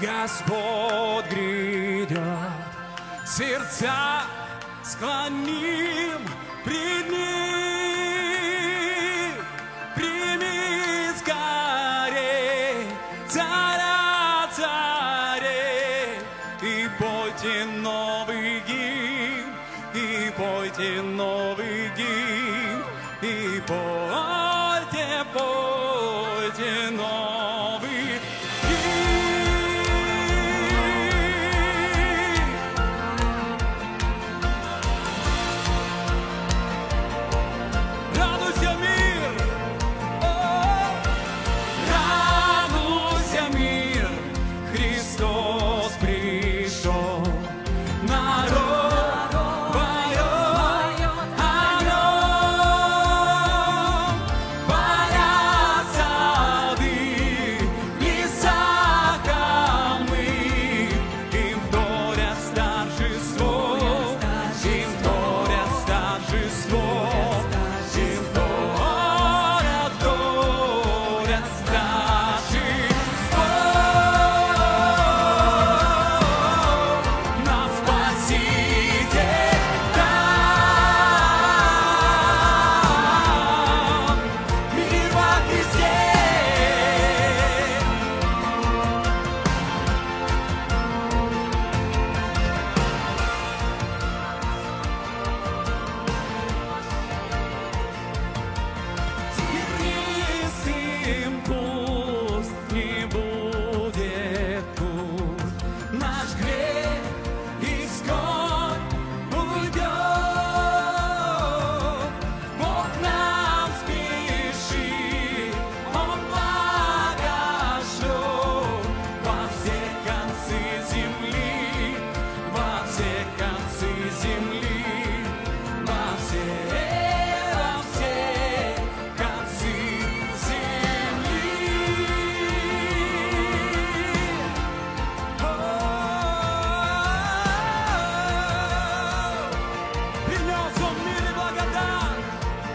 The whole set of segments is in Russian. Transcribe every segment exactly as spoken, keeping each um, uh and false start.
Господь грядет, сердца склоним пред Ним. Прими скорей царя царей, и пойте новый гимн, и пойте новый гимн, и пойте, пойте новый гимн. Радуйся, мир! О, радуйся, мир! Христос пришел. Народ поет о нем. Поля, сады, леса, холмы, им вторят торжество, им вторят торжество, им вторят, вторят торжество. Нам Спаситель дал, мир во Христе. Тернист им пуст, не будет пуст. Наш грех и скорбь уйдет. Бог нам спешит, Он благо шлет во все концы земли, во все концы земли, во все, во все концы земли. Принес Он мир и благодать,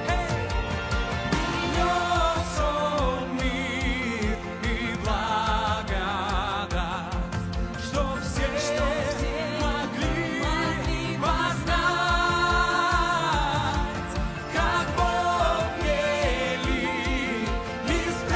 принес Он мир и благодать, чтоб все могли познать, как Бог велик и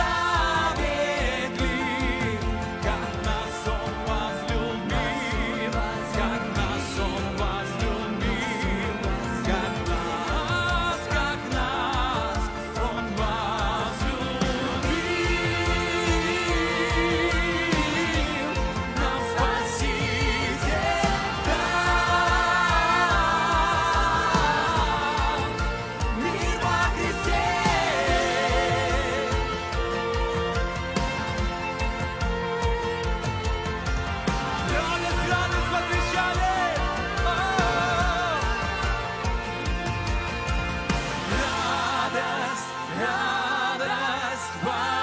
справедлив, как нас Он возлюбил, как нас Он возлюбил, как нас, как нас Он возлюбил. Нам Спаситель дал, мир во Христе. Радость, радость возвещали! О! Радость, радость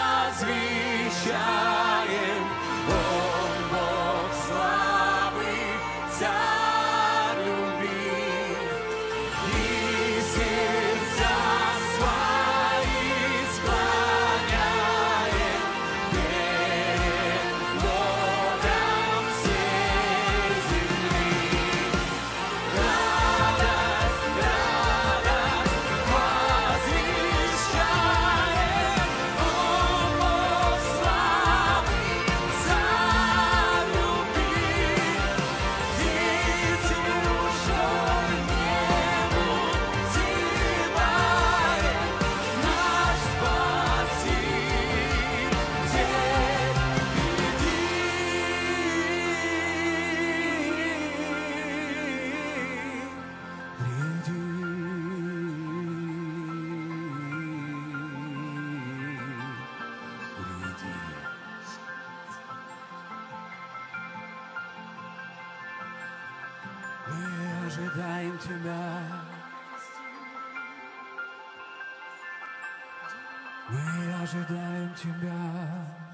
возвещаем, Он Бог славы, Царь любви, и сердца свои склоняем перед Богом всей земли. Радость, радость возвещаем, Он Бог славы, Царь любви, птицы душой небу взывает, наш Спаситель мы ожидаем Тебя, мы ожидаем Тебя.